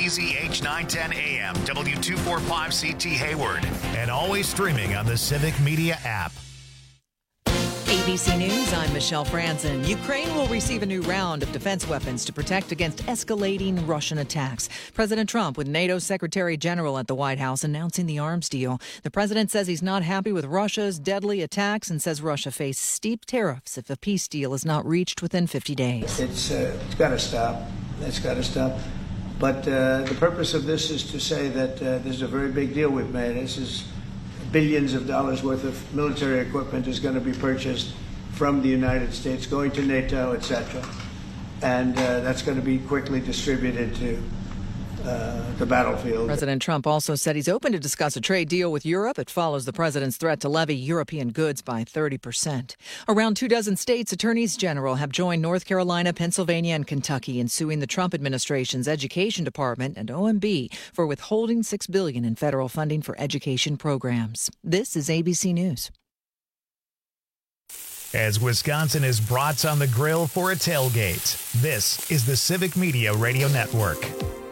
WBZH 910 AM, W245CT Hayward, and always streaming on the Civic Media app. ABC News, I'm Michelle Franzen. Ukraine will receive a new round of defense weapons to protect against escalating Russian attacks. President Trump with NATO Secretary General at the White House announcing the arms deal. The president says he's not happy with Russia's deadly attacks and says Russia faces steep tariffs if a peace deal is not reached within 50 days. It's got to stop. It's got to stop. But the purpose of this is to say that this is a very big deal we've made. This is billions of dollars worth of military equipment is going to be purchased from the United States, going to NATO, etc. And that's going to be quickly distributed to the battlefield. President Trump also said he's open to discuss a trade deal with Europe. It follows the president's threat to levy European goods by 30%. Around 24 states' attorneys general have joined North Carolina, Pennsylvania, and Kentucky in suing the Trump administration's Education Department and OMB for withholding $6 billion in federal funding for education programs. This is ABC News. As Wisconsin is brats on the grill for a tailgate, this is the Civic Media Radio Network.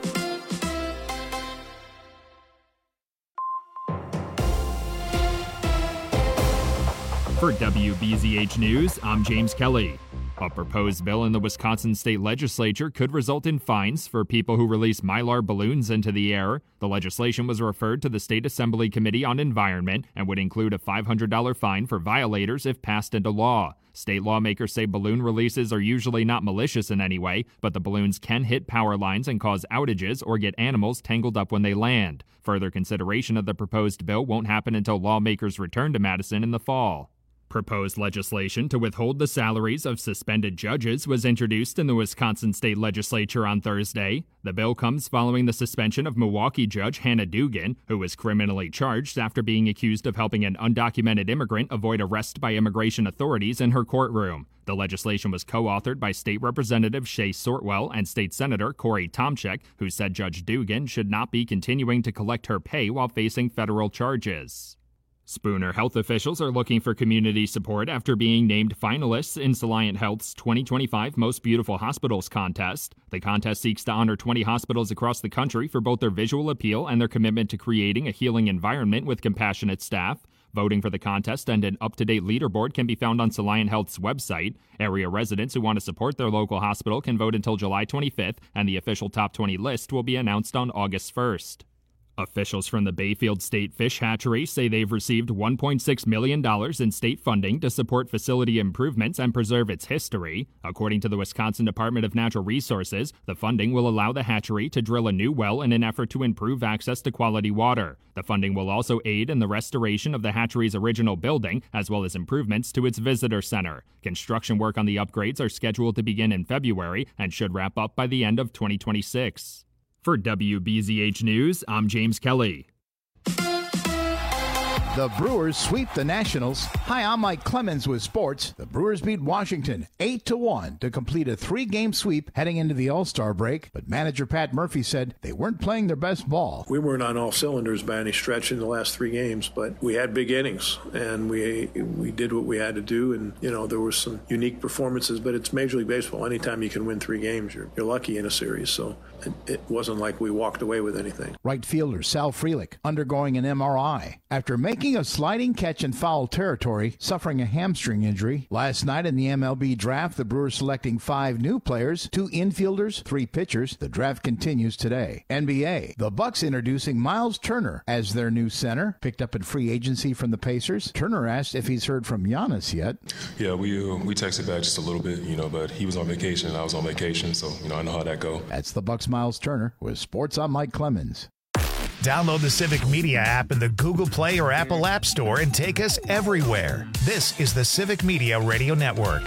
For WBZH News, I'm James Kelly. A proposed bill in the Wisconsin state legislature could result in fines for people who release Mylar balloons into the air. The legislation was referred to the State Assembly Committee on Environment and would include a $500 fine for violators if passed into law. State lawmakers say balloon releases are usually not malicious in any way, but the balloons can hit power lines and cause outages or get animals tangled up when they land. Further consideration of the proposed bill won't happen until lawmakers return to Madison in the fall. Proposed legislation to withhold the salaries of suspended judges was introduced in the Wisconsin state legislature on Thursday. The bill comes following the suspension of Milwaukee judge Hannah Dugan, who was criminally charged after being accused of helping an undocumented immigrant avoid arrest by immigration authorities in her courtroom. The legislation was co-authored by State Representative Shay Sortwell and State Senator Corey Tomczyk, who said Judge Dugan should not be continuing to collect her pay while facing federal charges. Spooner health officials are looking for community support after being named finalists in Soliant Health's 2025 Most Beautiful Hospitals contest. The contest seeks to honor 20 hospitals across the country for both their visual appeal and their commitment to creating a healing environment with compassionate staff. Voting for the contest and an up-to-date leaderboard can be found on Soliant Health's website. Area residents who want to support their local hospital can vote until July 25th, and the official top 20 list will be announced on August 1st. Officials from the Bayfield State Fish Hatchery say they've received $1.6 million in state funding to support facility improvements and preserve its history. According to the Wisconsin Department of Natural Resources, the funding will allow the hatchery to drill a new well in an effort to improve access to quality water. The funding will also aid in the restoration of the hatchery's original building, as well as improvements to its visitor center. Construction work on the upgrades are scheduled to begin in February and should wrap up by the end of 2026. For WBZH News, I'm James Kelly. The Brewers sweep the Nationals. Hi, I'm Mike Clemens with sports. The Brewers beat Washington 8-1 to complete a 3-game sweep heading into the All-Star break. But manager Pat Murphy said they weren't playing their best ball. We weren't on all cylinders by any stretch in the last 3 games, but we had big innings and we did what we had to do. And there were some unique performances, but it's Major League Baseball. Anytime you can win 3 games, you're lucky in a series. So it wasn't like we walked away with anything. Right fielder Sal Frelick undergoing an MRI after making a sliding catch in foul territory, suffering a hamstring injury. Last night in the MLB draft, the Brewers selecting 5 new players, 2 infielders, 3 pitchers. The draft continues today. NBA, the Bucks introducing Miles Turner as their new center, picked up in free agency from the Pacers. Turner asked if he's heard from Giannis yet. Yeah, we texted back just a little bit, but he was on vacation and I was on vacation, so I know how that go. That's the Bucks' Miles Turner with sports. I'm Mike Clemens. Download the Civic Media app in the Google Play or Apple App Store and take us everywhere. This is the Civic Media Radio Network.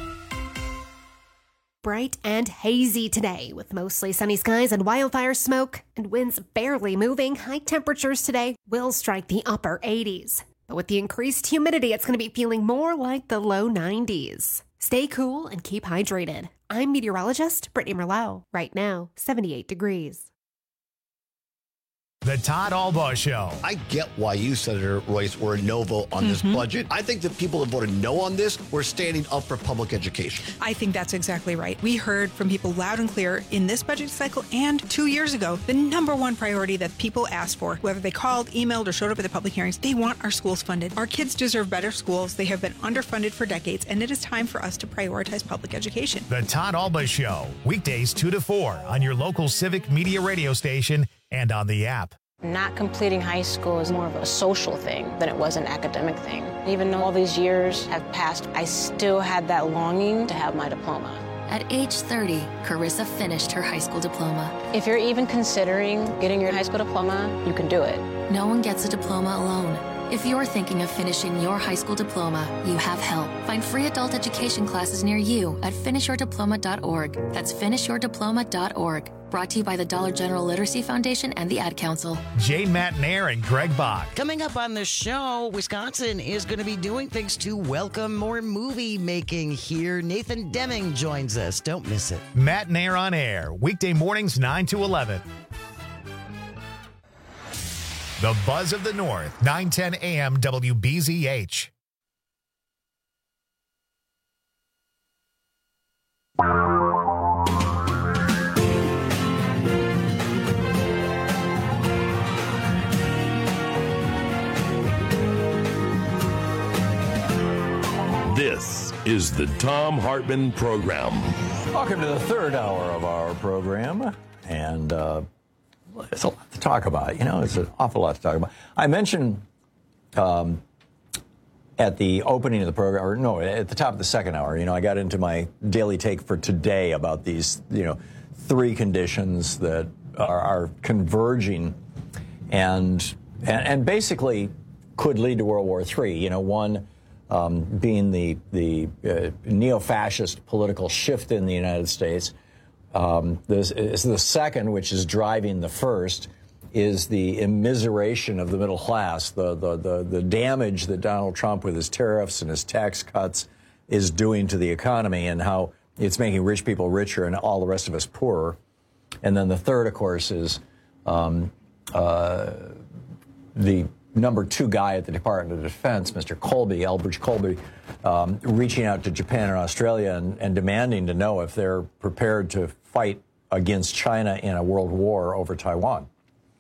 Bright and hazy today with mostly sunny skies and wildfire smoke and winds barely moving. High temperatures today will strike the upper 80s. But with the increased humidity, it's going to be feeling more like the low 90s. Stay cool and keep hydrated. I'm meteorologist Brittany Merlot. Right now, 78 degrees. The Todd Albaugh Show. I get why you, Senator Royce, were a no vote on this budget. I think the people that voted no on this were standing up for public education. I think that's exactly right. We heard from people loud and clear in this budget cycle and 2 years ago, the number one priority that people asked for, whether they called, emailed, or showed up at the public hearings, they want our schools funded. Our kids deserve better schools. They have been underfunded for decades, and it is time for us to prioritize public education. The Todd Albaugh Show, weekdays 2 to 4 on your local Civic Media radio station and on the app. Not completing high school is more of a social thing than it was an academic thing. Even though all these years have passed, I still had that longing to have my diploma. At age 30, Carissa finished her high school diploma. If you're even considering getting your high school diploma, you can do it. No one gets a diploma alone. If you're thinking of finishing your high school diploma, you have help. Find free adult education classes near you at finishyourdiploma.org. That's finishyourdiploma.org. Brought to you by the Dollar General Literacy Foundation and the Ad Council. Jane Matnair and Greg Bach. Coming up on the show, Wisconsin is going to be doing things to welcome more movie making here. Nathan Deming joins us. Don't miss it. Matnair on air, weekday mornings 9 to 11. The Buzz of the North, 910 AM WBZH. This is the Thom Hartmann Program. Welcome to the third hour of our program, and there's a lot to talk about. You know, it's an awful lot to talk about. I mentioned at the opening of the program, or no, at the top of the second hour, you know, I got into my daily take for today about these, you know, three conditions that are converging and basically could lead to World War III. You know, one being the neo-fascist political shift in the United States. This is the second, which is driving the first, is the immiseration of the middle class, the damage that Donald Trump with his tariffs and his tax cuts is doing to the economy, and how it's making rich people richer and all the rest of us poorer. And then the third, of course, is the number two guy at the Department of Defense, Mr. Colby, Elbridge Colby, reaching out to Japan and Australia and demanding to know if they're prepared to fight against China in a world war over Taiwan.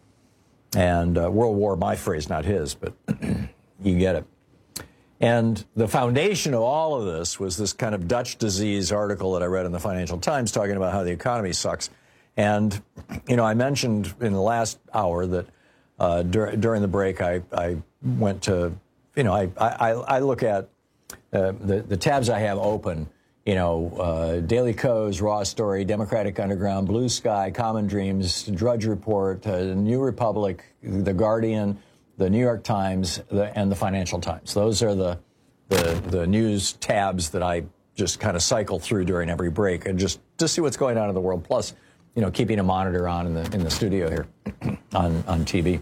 And world war, my phrase, not his, but you get it. And the foundation of all of this was this kind of Dutch disease article that I read in the Financial Times talking about how the economy sucks. And, you know, I mentioned in the last hour that during the break, I went to, you know, I look at the tabs I have open, you know, Daily Kos, Raw Story, Democratic Underground, Blue Sky, Common Dreams, Drudge Report, New Republic, The Guardian, the New York Times, and the Financial Times. Those are the news tabs that I just kind of cycle through during every break and just to see what's going on in the world. Plus, you know, keeping a monitor on in the studio here on TV.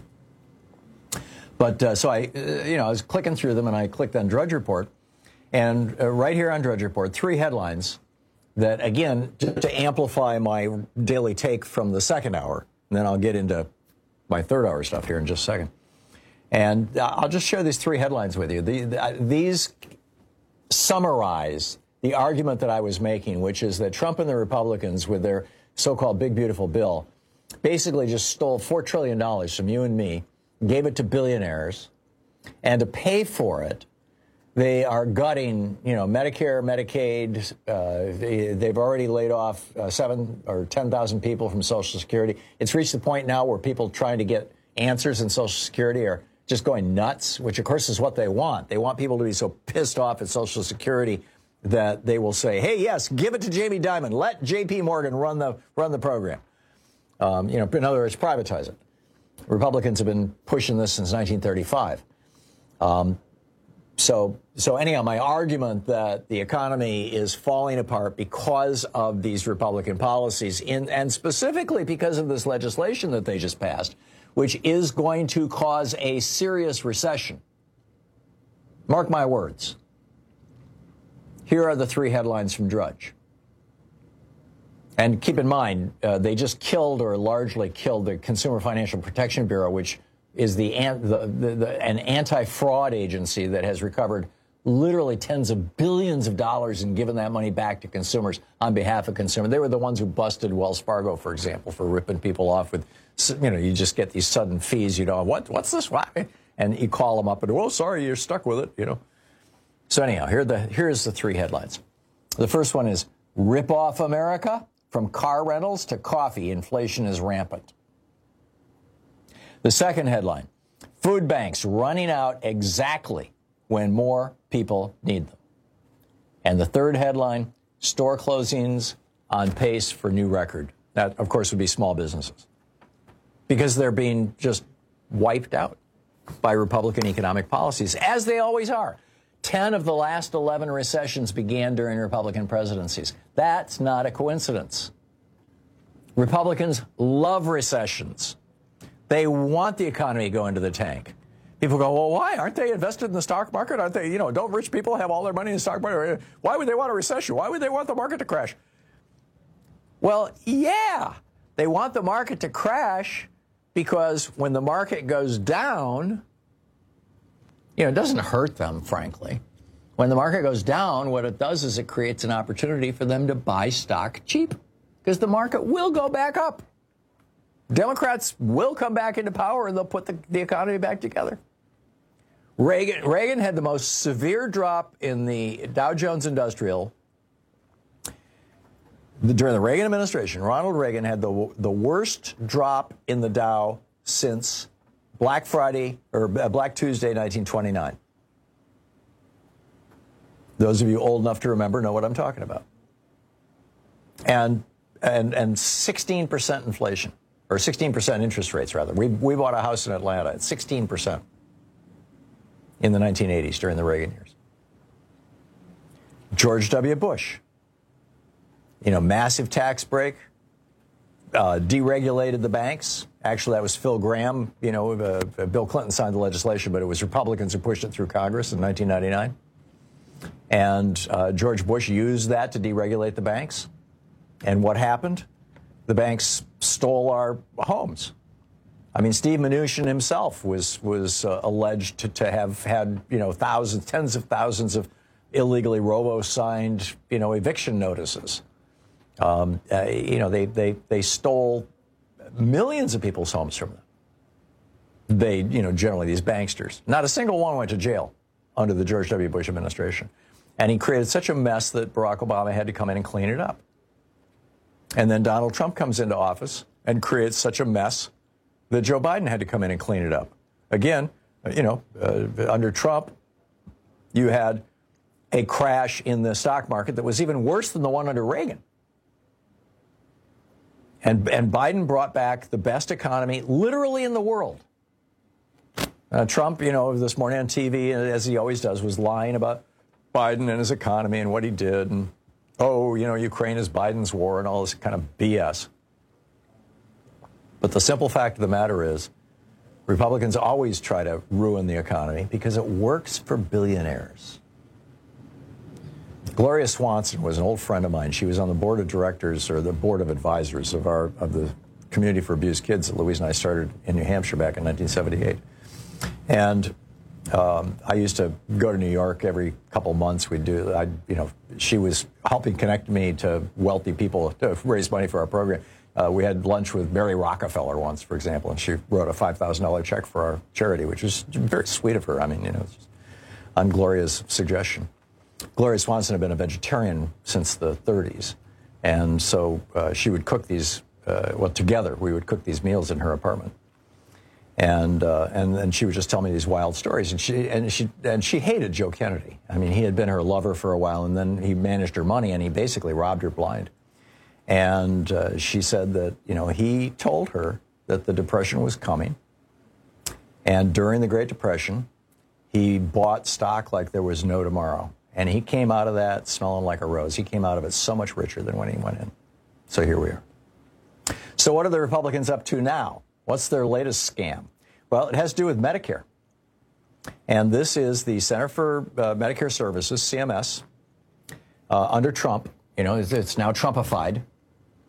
But so I, you know, I was clicking through them, and I clicked on Drudge Report, and right here on Drudge Report, three headlines that, again, just to amplify my daily take from the second hour, and then I'll get into my third hour stuff here in just a second. And I'll just share these three headlines with you. These summarize the argument that I was making, which is that Trump and the Republicans, with their so-called big, beautiful bill, basically just stole $4 trillion from you and me, gave it to billionaires, and to pay for it, they are gutting, you know, Medicare, Medicaid. They've already laid off 7,000 or 10,000 people from Social Security. It's reached the point now where people trying to get answers in Social Security are just going nuts, which, of course, is what they want. They want people to be so pissed off at Social Security that they will say, hey, yes, give it to Jamie Dimon. Let J.P. Morgan run the program. You know, in other words, privatize it. Republicans have been pushing this since 1935. So anyhow, my argument that the economy is falling apart because of these Republican policies, and specifically because of this legislation that they just passed, which is going to cause a serious recession. Mark my words. Here are the three headlines from Drudge. And keep in mind, they just killed or largely killed the Consumer Financial Protection Bureau, which is an anti-fraud agency that has recovered literally tens of billions of dollars and given that money back to consumers on behalf of consumers. They were the ones who busted Wells Fargo, for example, for ripping people off with, you just get these sudden fees, what's this? Why? And you call them up and, oh, sorry, you're stuck with it, So anyhow, here's the three headlines. The first one is, rip off America? From car rentals to coffee, inflation is rampant. The second headline, food banks running out exactly when more people need them. And the third headline, store closings on pace for new record. That, of course, would be small businesses, because they're being just wiped out by Republican economic policies, as they always are. 10 of the last 11 recessions began during Republican presidencies. That's not a coincidence. Republicans love recessions. They want the economy to go into the tank. People go, well, why? Aren't they invested in the stock market? Aren't they, don't rich people have all their money in the stock market? Why would they want a recession? Why would they want the market to crash? Well, yeah, they want the market to crash because when the market goes down, it doesn't hurt them, frankly. When the market goes down, what it does is it creates an opportunity for them to buy stock cheap, because the market will go back up. Democrats will come back into power, and they'll put the economy back together. Reagan had the most severe drop in the Dow Jones Industrial during the Reagan administration. Ronald Reagan had the worst drop in the Dow since Black Friday or Black Tuesday, 1929. Those of you old enough to remember know what I'm talking about. And 16% inflation, or 16% interest rates, rather. We bought a house in Atlanta at 16% in the 1980s during the Reagan years. George W. Bush, massive tax break, deregulated the banks. Actually, that was Phil Gramm. Bill Clinton signed the legislation, but it was Republicans who pushed it through Congress in 1999. And George Bush used that to deregulate the banks. And what happened? The banks stole our homes. I mean, Steve Mnuchin himself was alleged to have had, tens of thousands of illegally robo-signed, eviction notices. They stole millions of people's homes from them. They, generally these banksters. Not a single one went to jail under the George W. Bush administration. And he created such a mess that Barack Obama had to come in and clean it up. And then Donald Trump comes into office and creates such a mess that Joe Biden had to come in and clean it up. Again, under Trump, you had a crash in the stock market that was even worse than the one under Reagan. And Biden brought back the best economy literally in the world. Trump, this morning on TV, as he always does, was lying about Biden and his economy and what he did. And, Ukraine is Biden's war and all this kind of BS. But the simple fact of the matter is, Republicans always try to ruin the economy because it works for billionaires. Gloria Swanson was an old friend of mine. She was on the board of directors or the board of advisors of the Community for Abused Kids that Louise and I started in New Hampshire back in 1978. And I used to go to New York every couple months. She was helping connect me to wealthy people to raise money for our program. We had lunch with Mary Rockefeller once, for example, and she wrote a $5,000 check for our charity, which was very sweet of her. I mean, on Gloria's suggestion. Gloria Swanson had been a vegetarian since the 30s, and so she would cook these. Together we would cook these meals in her apartment, and then she would just tell me these wild stories. And she hated Joe Kennedy. I mean, he had been her lover for a while, and then he managed her money, and he basically robbed her blind. And she said that, he told her that the Depression was coming. And during the Great Depression, he bought stock like there was no tomorrow. And he came out of that smelling like a rose. He came out of it so much richer than when he went in. So here we are. So what are the Republicans up to now? What's their latest scam? Well, it has to do with Medicare. And this is the Center for Medicare Services, CMS, under Trump. It's now Trumpified.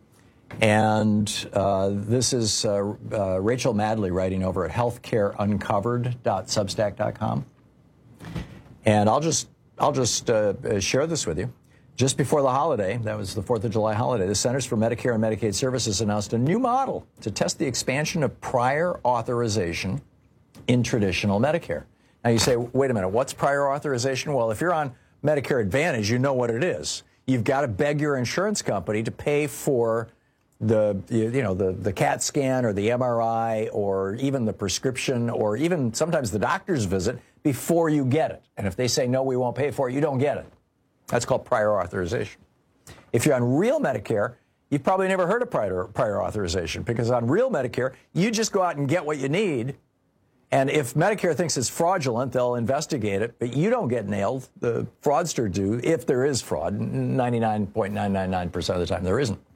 And this is Rachel Madley writing over at healthcareuncovered.substack.com. And I'll just share this with you. Just before the holiday, that was the 4th of July holiday, the Centers for Medicare and Medicaid Services announced a new model to test the expansion of prior authorization in traditional Medicare. Now you say, wait a minute, what's prior authorization? Well, if you're on Medicare Advantage, you know what it is. You've got to beg your insurance company to pay for the CAT scan or the MRI or even the prescription or even sometimes the doctor's visit before you get it. And if they say, no, we won't pay for it, you don't get it. That's called prior authorization. If you're on real Medicare, you've probably never heard of prior authorization, because on real Medicare, you just go out and get what you need. And if Medicare thinks it's fraudulent, they'll investigate it, but you don't get nailed. The fraudster do, if there is fraud. 99.999% of the time there isn't.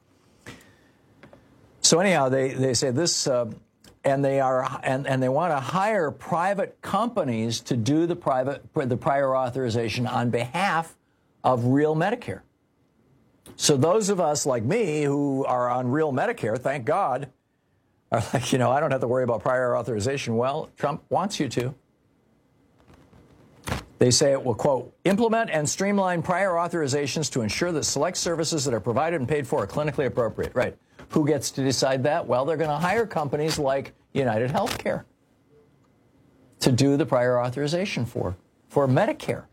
So anyhow, they say this, and they want to hire private companies to do the prior authorization on behalf of real Medicare. So those of us like me who are on real Medicare, thank God, are like, I don't have to worry about prior authorization. Well, Trump wants you to. They say it will, quote, implement and streamline prior authorizations to ensure that select services that are provided and paid for are clinically appropriate. Right. Who gets to decide that? Well, they're going to hire companies like United Healthcare to do the prior authorization for Medicare.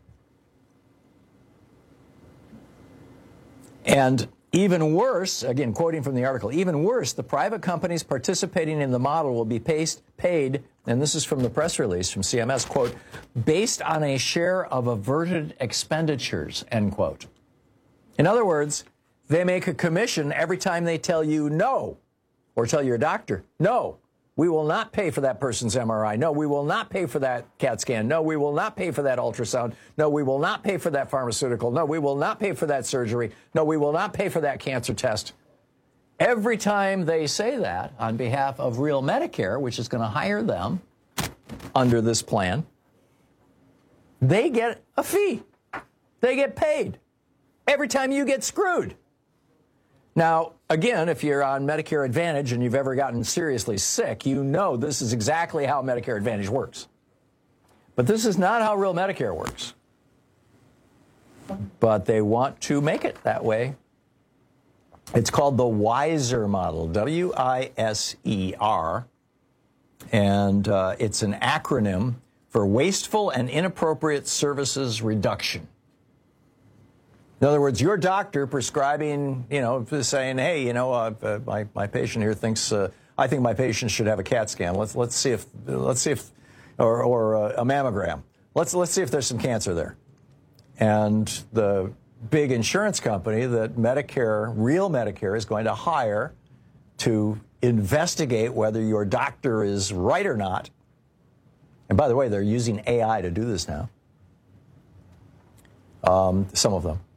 And even worse, again, quoting from the article, even worse, the private companies participating in the model will be paid, and this is from the press release from CMS, quote, based on a share of averted expenditures, end quote. In other words, they make a commission every time they tell you no, or tell your doctor, no, we will not pay for that person's MRI. No, we will not pay for that CAT scan. No, we will not pay for that ultrasound. No, we will not pay for that pharmaceutical. No, we will not pay for that surgery. No, we will not pay for that cancer test. Every time they say that on behalf of real Medicare, which is going to hire them under this plan, they get a fee. They get paid every time you get screwed. Now, again, if you're on Medicare Advantage and you've ever gotten seriously sick, you know this is exactly how Medicare Advantage works. But this is not how real Medicare works. But they want to make it that way. It's called the WISER model, W-I-S-E-R. And it's an acronym for Wasteful and Inappropriate Services Reduction. In other words, your doctor prescribing, saying, hey, my patient here thinks, I think my patient should have a CAT scan. Let's see if, or a mammogram. Let's see if there's some cancer there. And the big insurance company that real Medicare is going to hire to investigate whether your doctor is right or not. And by the way, they're using AI to do this now. Some of them.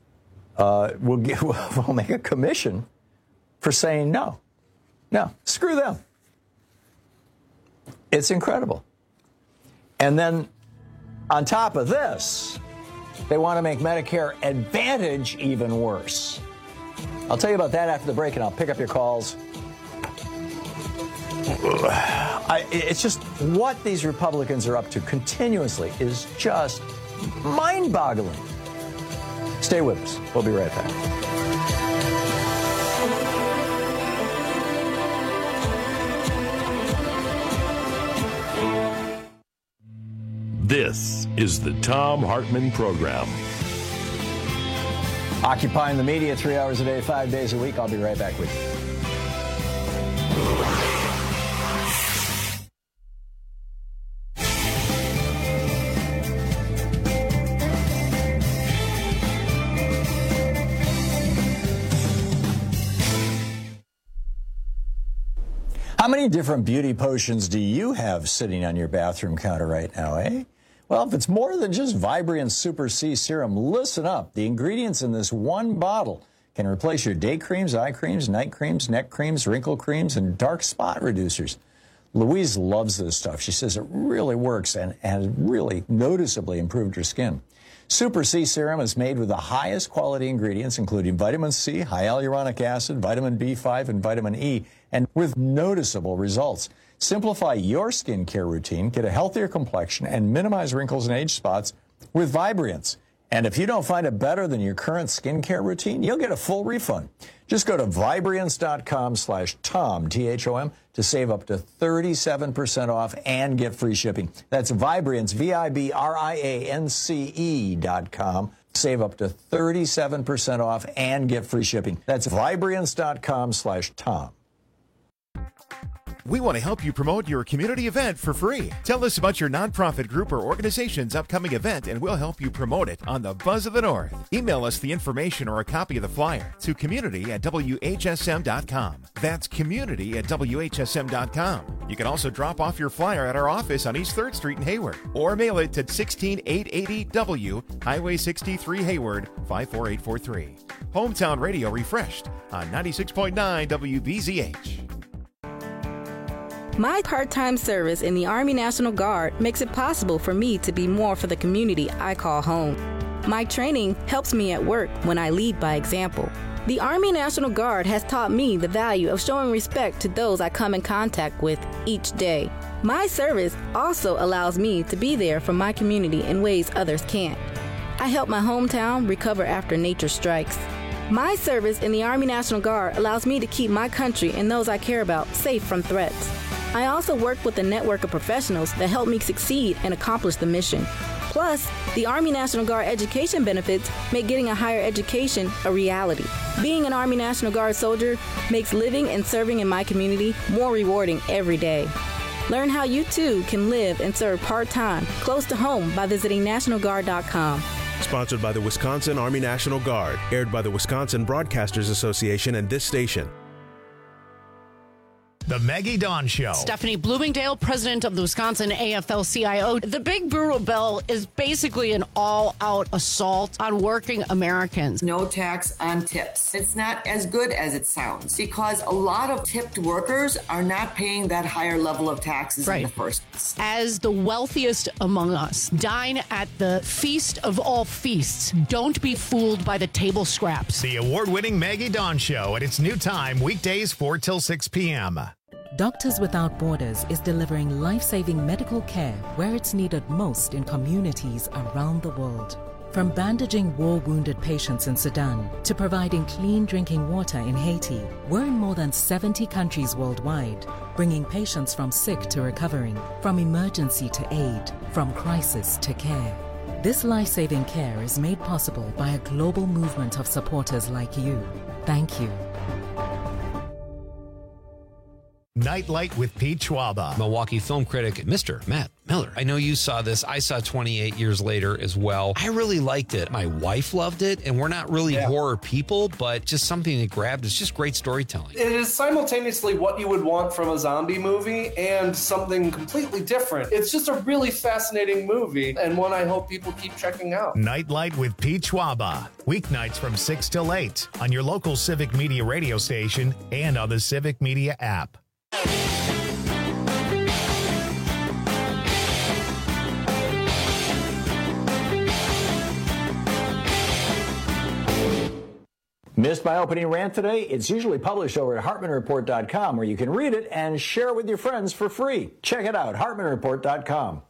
We'll make a commission for saying no. No, screw them. It's incredible. And then on top of this, they want to make Medicare Advantage even worse. I'll tell you about that after the break, and I'll pick up your calls. It's just what these Republicans are up to continuously is just mind-boggling. Stay with us. We'll be right back. This is the Thom Hartmann Program. Occupying the media 3 hours a day, 5 days a week. I'll be right back with you. How many different beauty potions do you have sitting on your bathroom counter right now, eh? Well, if it's more than just Vibrant Super C Serum, listen up. The ingredients in this one bottle can replace your day creams, eye creams, night creams, neck creams, wrinkle creams, and dark spot reducers. Louise loves this stuff. She says it really works and has really noticeably improved her skin. Super C Serum is made with the highest quality ingredients, including vitamin C, high hyaluronic acid, vitamin B5, and vitamin E, and with noticeable results. Simplify your skincare routine, get a healthier complexion, and minimize wrinkles and age spots with Vibriance. And if you don't find it better than your current skincare routine, you'll get a full refund. Just go to Vibriance.com/Tom, T-H-O-M, to save up to 37% off and get free shipping. That's Vibriance, Vibriance.com. Save up to 37% off and get free shipping. That's Vibriance.com/Tom. We want to help you promote your community event for free. Tell us about your nonprofit group or organization's upcoming event, and we'll help you promote it on the Buzz of the North. Email us the information or a copy of the flyer to community@WHSM.com. That's community@WHSM.com. You can also drop off your flyer at our office on East 3rd Street in Hayward, or mail it to 16880 W, Highway 63 Hayward, 54843. Hometown Radio refreshed on 96.9 WBZH. My part-time service in the Army National Guard makes it possible for me to be more for the community I call home. My training helps me at work when I lead by example. The Army National Guard has taught me the value of showing respect to those I come in contact with each day. My service also allows me to be there for my community in ways others can't. I help my hometown recover after nature strikes. My service in the Army National Guard allows me to keep my country and those I care about safe from threats. I also work with a network of professionals that help me succeed and accomplish the mission. Plus, the Army National Guard education benefits make getting a higher education a reality. Being an Army National Guard soldier makes living and serving in my community more rewarding every day. Learn how you too can live and serve part-time close to home by visiting NationalGuard.com. Sponsored by the Wisconsin Army National Guard. Aired by the Wisconsin Broadcasters Association and this station. The Maggie Dawn Show. Stephanie Bloomingdale, president of the Wisconsin AFL-CIO. The Big Brutal Bill is basically an all-out assault on working Americans. No tax on tips. It's not as good as it sounds because a lot of tipped workers are not paying that higher level of taxes in the first place. As the wealthiest among us, dine at the feast of all feasts. Don't be fooled by the table scraps. The award-winning Maggie Dawn Show at its new time, weekdays 4 till 6 p.m. Doctors Without Borders is delivering life-saving medical care where it's needed most in communities around the world. From bandaging war-wounded patients in Sudan to providing clean drinking water in Haiti, we're in more than 70 countries worldwide, bringing patients from sick to recovering, from emergency to aid, from crisis to care. This life-saving care is made possible by a global movement of supporters like you. Thank you. Nightlight with Pete Schwaba. Milwaukee film critic, Mr. Matt Miller. I know you saw this. I saw 28 years later as well. I really liked it. My wife loved it, and we're not really horror people, but just something that grabbed. It's just great storytelling. It is simultaneously what you would want from a zombie movie and something completely different. It's just a really fascinating movie, and one I hope people keep checking out. Nightlight with Pete Schwaba. Weeknights from 6 till 8 on your local Civic Media radio station and on the Civic Media app. Missed my opening rant today? It's usually published over at HartmanReport.com, where you can read it and share it with your friends for free. Check it out, HartmanReport.com.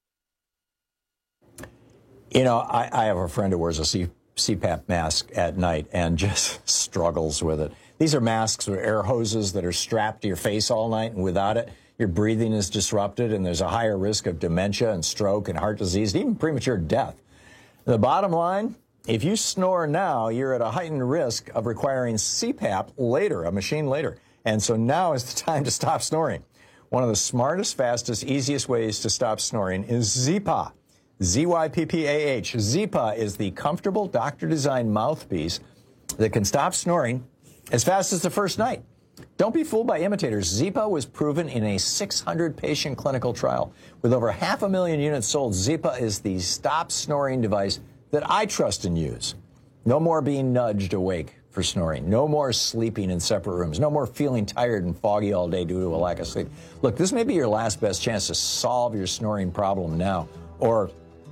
You know, I have a friend who wears a CPAP mask at night and just struggles with it. These are masks with air hoses that are strapped to your face all night, and without it, your breathing is disrupted, and there's a higher risk of dementia and stroke and heart disease, and even premature death. The bottom line, if you snore now, you're at a heightened risk of requiring CPAP later, a machine later. And so now is the time to stop snoring. One of the smartest, fastest, easiest ways to stop snoring is Zyppah. Z-Y-P-P-A-H. Zyppah is the comfortable doctor-designed mouthpiece that can stop snoring as fast as the first night. Don't be fooled by imitators. Zyppah was proven in a 600-patient clinical trial. With over 500,000 units sold, Zyppah is the stop snoring device that I trust and use. No more being nudged awake for snoring. No more sleeping in separate rooms. No more feeling tired and foggy all day due to a lack of sleep. Look, this may be your last best chance to solve your snoring problem now, or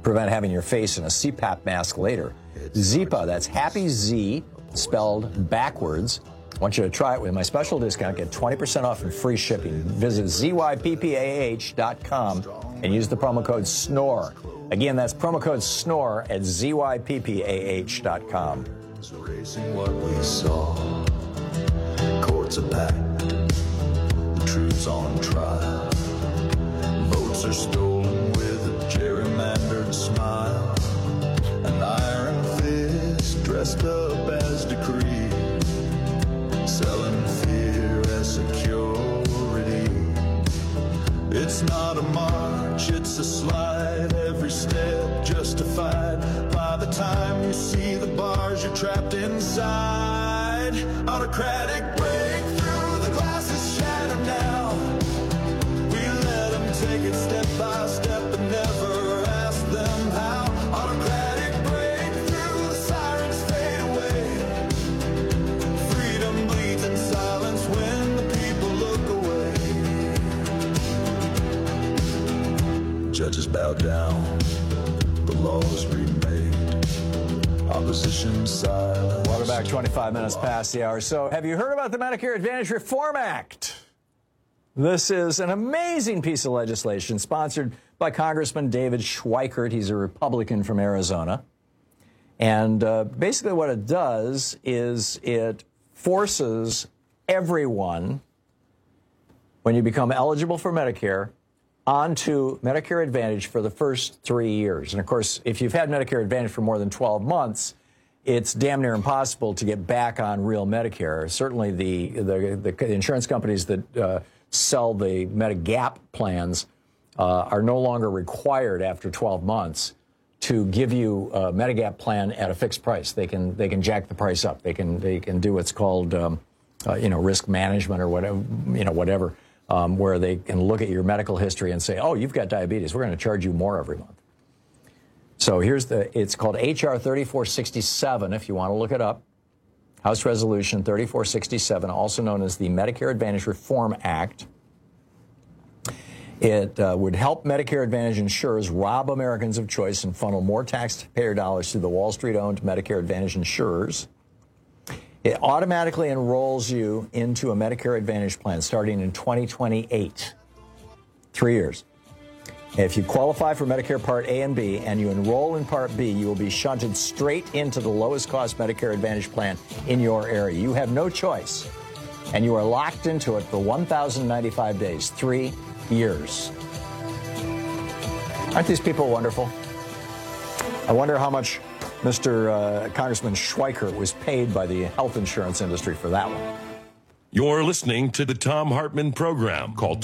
prevent having your face in a CPAP mask later. Zyppa, that's Happy Z, spelled backwards. I want you to try it with my special discount. Get 20% off and free shipping. Visit zyppah.com and use the promo code SNORE. Again, that's promo code SNORE at zyppah.com. Erasing what we saw. Courts are packed. The truth's on trial. Votes are stolen with a gerrymandered smile. An iron fist dressed up as decree. Selling fear as security. It's not a march, it's a slide. Every step justified. By the time you see the bars, you're trapped inside. Autocratic breakthrough, the glass is shattered now. We let them take it step by step and never ask them how. Autocratic breakthrough, the sirens fade away. Freedom bleeds in silence when the people look away. Judges bow down, the laws remade. Opposition silence. Welcome back, 25 minutes past the hour. So, have you heard about the Medicare Advantage Reform Act? This is an amazing piece of legislation sponsored by Congressman David Schweikert. He's a Republican from Arizona. And basically what it does is it forces everyone, when you become eligible for Medicare, onto Medicare Advantage for the first 3 years. And, of course, if you've had Medicare Advantage for more than 12 months, it's damn near impossible to get back on real Medicare. Certainly the insurance companies that sell the Medigap plans are no longer required after 12 months to give you a Medigap plan at a fixed price. They can jack the price up. They can do what's called risk management or whatever. Where they can look at your medical history and say, oh, you've got diabetes. We're going to charge you more every month. So it's called H.R. 3467, if you want to look it up. House Resolution 3467, also known as the Medicare Advantage Reform Act. It would help Medicare Advantage insurers rob Americans of choice and funnel more taxpayer dollars to the Wall Street-owned Medicare Advantage insurers. It automatically enrolls you into a Medicare Advantage plan starting in 2028, 3 years. If you qualify for Medicare Part A and B and you enroll in Part B, you will be shunted straight into the lowest cost Medicare Advantage plan in your area. You have no choice, and you are locked into it for 1,095 days, 3 years. Aren't these people wonderful? I wonder how much Mr. Congressman Schweikert was paid by the health insurance industry for that one. You're listening to the Thom Hartmann Program. Call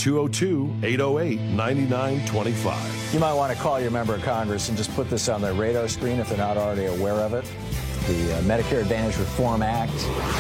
202-808-9925. You might want to call your member of Congress and just put this on their radar screen if they're not already aware of it. The Medicare Advantage Reform Act.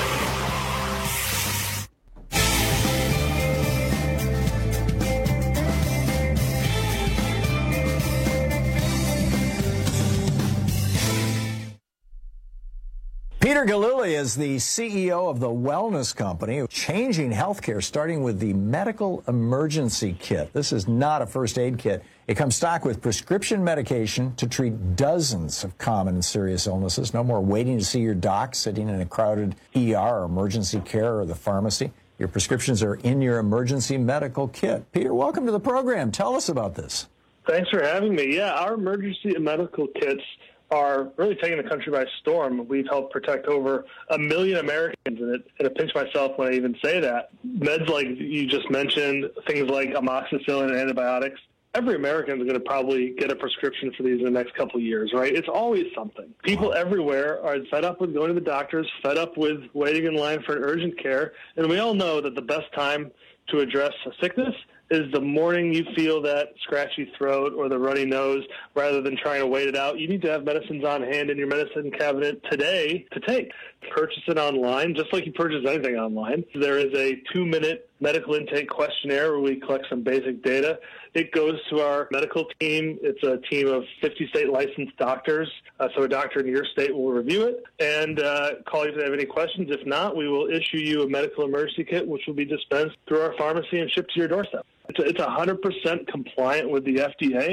Peter Gillooly is the CEO of the Wellness Company, changing healthcare, starting with the medical emergency kit. This is not a first aid kit. It comes stocked with prescription medication to treat dozens of common and serious illnesses. No more waiting to see your doc, sitting in a crowded ER or emergency care or the pharmacy. Your prescriptions are in your emergency medical kit. Peter, welcome to the program. Tell us about this. Thanks for having me. Yeah, our emergency medical kits are really taking the country by storm. We've helped protect over 1 million Americans, and I pinch myself when I even say that. Meds like you just mentioned, things like amoxicillin and antibiotics, every American is going to probably get a prescription for these in the next couple of years, right? It's always something. People everywhere are fed up with going to the doctors, fed up with waiting in line for an urgent care, and we all know that the best time to address a sickness is the morning you feel that scratchy throat or the runny nose, rather than trying to wait it out. You need to have medicines on hand in your medicine cabinet today to take. Purchase it online, just like you purchase anything online. There is a 2-minute medical intake questionnaire where we collect some basic data. It goes to our medical team. It's a team of 50 state licensed doctors. So a doctor in your state will review it and call you if they have any questions. If not, we will issue you a medical emergency kit, which will be dispensed through our pharmacy and shipped to your doorstep. It's 100% compliant with the FDA.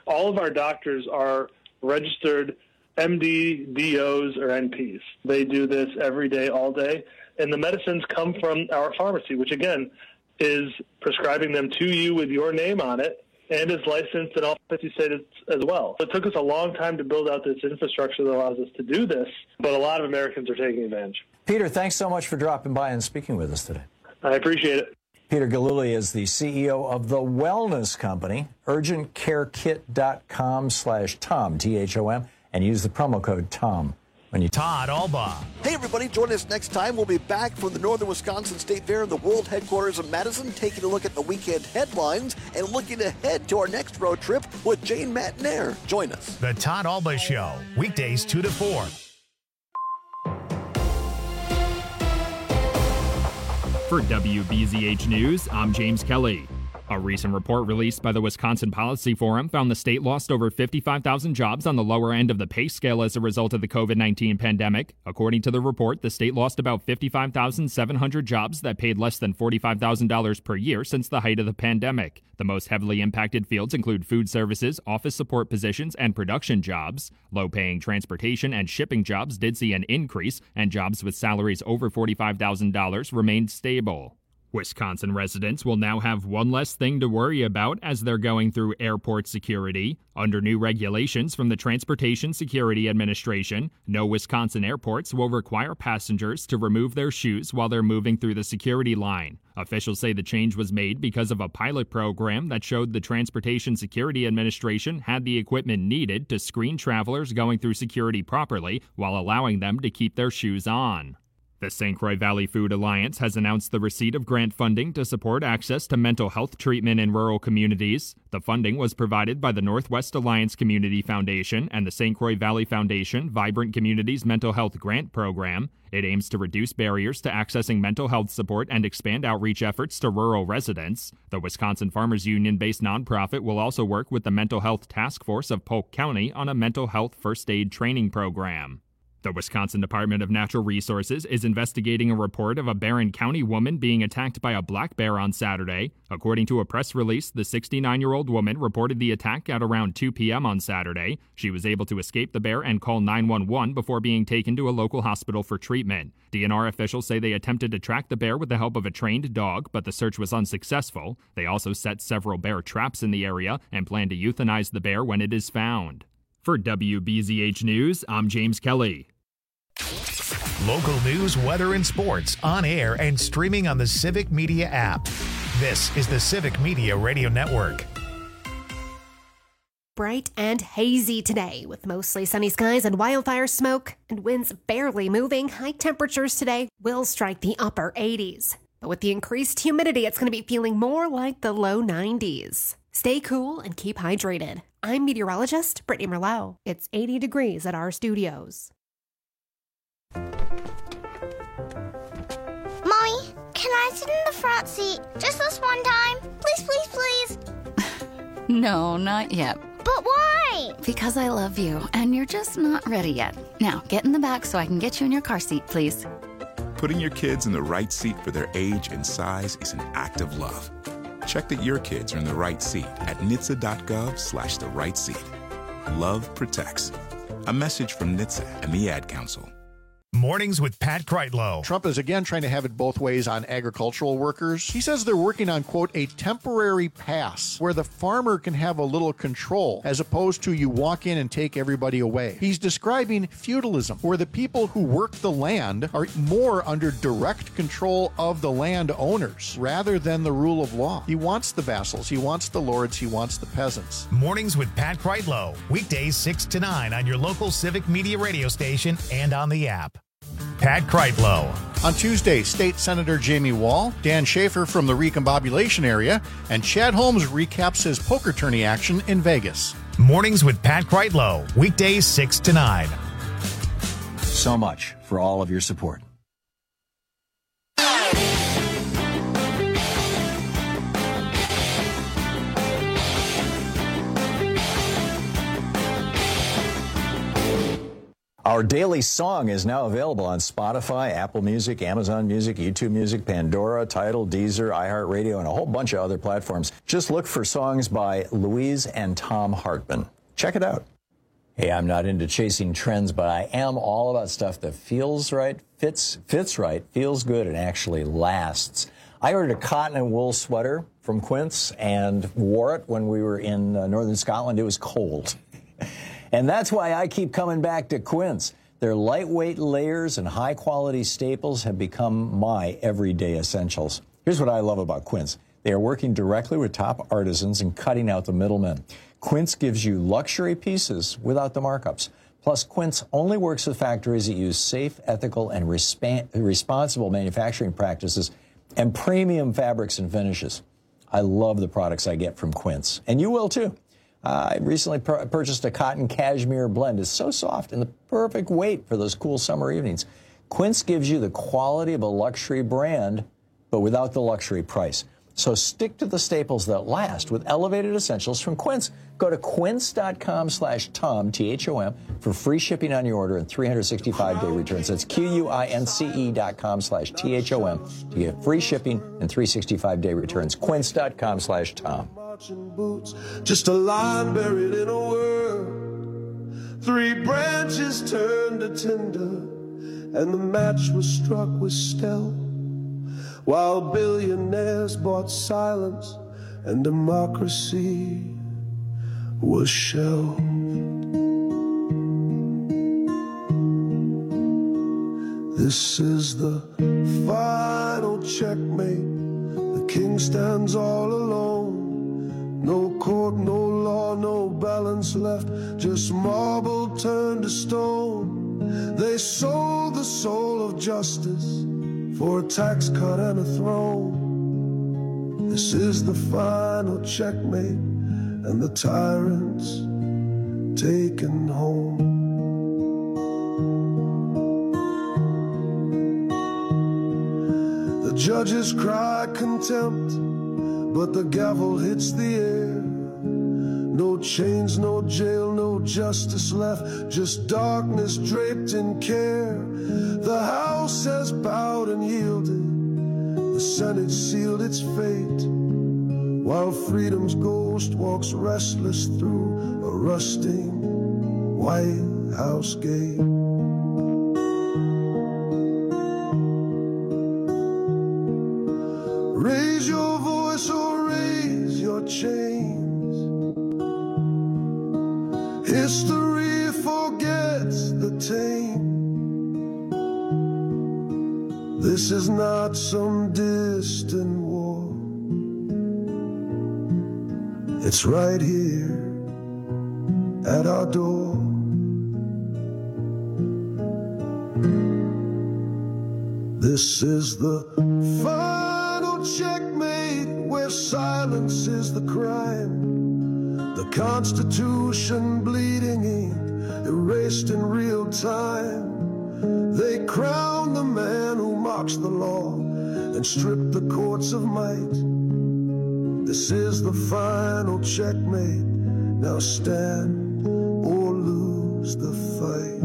All of our doctors are registered MD, DOs, or NPs. They do this every day, all day. And the medicines come from our pharmacy, which, again, is prescribing them to you with your name on it and is licensed in all 50 states as well. So it took us a long time to build out this infrastructure that allows us to do this, but a lot of Americans are taking advantage. Peter, thanks so much for dropping by and speaking with us today. I appreciate it. Peter Gillooly is the CEO of The Wellness Company, urgentcarekit.com/Tom, T-H-O-M, and use the promo code TOM. Todd Albaugh. Hey, everybody, join us next time. We'll be back from the Northern Wisconsin State Fair in the world headquarters of Madison, taking a look at the weekend headlines and looking ahead to our next road trip with Jane, Matt, and Air. Join us. The Todd Albaugh Show, weekdays 2 to 4. For WBZH News, I'm James Kelly. A recent report released by the Wisconsin Policy Forum found the state lost over 55,000 jobs on the lower end of the pay scale as a result of the COVID-19 pandemic. According to the report, the state lost about 55,700 jobs that paid less than $45,000 per year since the height of the pandemic. The most heavily impacted fields include food services, office support positions, and production jobs. Low-paying transportation and shipping jobs did see an increase, and jobs with salaries over $45,000 remained stable. Wisconsin residents will now have one less thing to worry about as they're going through airport security. Under new regulations from the Transportation Security Administration, no Wisconsin airports will require passengers to remove their shoes while they're moving through the security line. Officials say the change was made because of a pilot program that showed the Transportation Security Administration had the equipment needed to screen travelers going through security properly while allowing them to keep their shoes on. The St. Croix Valley Food Alliance has announced the receipt of grant funding to support access to mental health treatment in rural communities. The funding was provided by the Northwest Alliance Community Foundation and the St. Croix Valley Foundation Vibrant Communities Mental Health Grant Program. It aims to reduce barriers to accessing mental health support and expand outreach efforts to rural residents. The Wisconsin Farmers Union-based nonprofit will also work with the Mental Health Task Force of Polk County on a mental health first aid training program. The Wisconsin Department of Natural Resources is investigating a report of a Barron County woman being attacked by a black bear on Saturday. According to a press release, the 69-year-old woman reported the attack at around 2 p.m. on Saturday. She was able to escape the bear and call 911 before being taken to a local hospital for treatment. DNR officials say they attempted to track the bear with the help of a trained dog, but the search was unsuccessful. They also set several bear traps in the area and plan to euthanize the bear when it is found. For WBZH News, I'm James Kelly. Local news, weather, and sports on air and streaming on the Civic Media app. This is the Civic Media Radio Network. Bright and hazy today with mostly sunny skies and wildfire smoke and winds barely moving. High temperatures today will strike the upper 80s. But with the increased humidity, it's going to be feeling more like the low 90s. Stay cool and keep hydrated. I'm meteorologist Brittany Merlot. It's 80 degrees at our studios. Mommy, can I sit in the front seat just this one time? Please, please, please. No, not yet. But why? Because I love you, and you're just not ready yet. Now, get in the back so I can get you in your car seat, please. Putting your kids in the right seat for their age and size is an act of love. Check that your kids are in the right seat at NHTSA.gov/the right seat. Love protects. A message from NHTSA and the Ad Council. Mornings with Pat Kreitlow. Trump is again trying to have it both ways on agricultural workers. He says they're working on, quote, a temporary pass where the farmer can have a little control as opposed to you walk in and take everybody away. He's describing feudalism, where the people who work the land are more under direct control of the landowners rather than the rule of law. He wants the vassals, he wants the lords, he wants the peasants. Mornings with Pat Kreitlow. Weekdays 6 to 9 on your local Civic Media radio station and on the app. Pat Kreitlow. On Tuesday, State Senator Jamie Wall, Dan Schaefer from the recombobulation area, and Chad Holmes recaps his poker tourney action in Vegas. Mornings with Pat Kreitlow. Weekdays 6 to 9. So much for all of your support. Our daily song is now available on Spotify, Apple Music, Amazon Music, YouTube Music, Pandora, Tidal, Deezer, iHeartRadio, and a whole bunch of other platforms. Just look for songs by Louise and Tom Hartman. Check it out. Hey, I'm not into chasing trends, but I am all about stuff that feels right, fits right, feels good, and actually lasts. I ordered a cotton and wool sweater from Quince and wore it when we were in northern Scotland. It was cold. And that's why I keep coming back to Quince. Their lightweight layers and high-quality staples have become my everyday essentials. Here's what I love about Quince. They are working directly with top artisans and cutting out the middlemen. Quince gives you luxury pieces without the markups. Plus, Quince only works with factories that use safe, ethical, and responsible manufacturing practices and premium fabrics and finishes. I love the products I get from Quince, and you will too. I recently purchased a cotton cashmere blend. It's so soft and the perfect weight for those cool summer evenings. Quince gives you the quality of a luxury brand, but without the luxury price. So stick to the staples that last with elevated essentials from Quince. Go to quince.com/Tom, T-H-O-M, for free shipping on your order and 365-day returns. That's QUINCE.com/THOM to get free shipping and 365-day returns. Quince.com/Tom. Just a line buried in a word. 3 branches turned to tinder, and the match was struck with stealth. While billionaires bought silence and democracy was shelved. This is the final checkmate. The king stands all alone. No court, no law, no balance left. Just marble turned to stone. They sold the soul of justice for a tax cut and a throne. This is the final checkmate, and the tyrant's taken home. The judges cry contempt, but the gavel hits the air. No chains, no jail, no justice left, just darkness draped in care. The House has bowed and yielded, the Senate sealed its fate, while freedom's ghost walks restless through a rusting White House gate. Raise your voice or raise your chains. History forgets the tame. This is not some distant war. It's right here at our door. This is the final checkmate, where silence is the crime. The Constitution bleeding ink, erased in real time. They crown the man who mocks the law and strip the courts of might. This is the final checkmate. Now stand or lose the fight.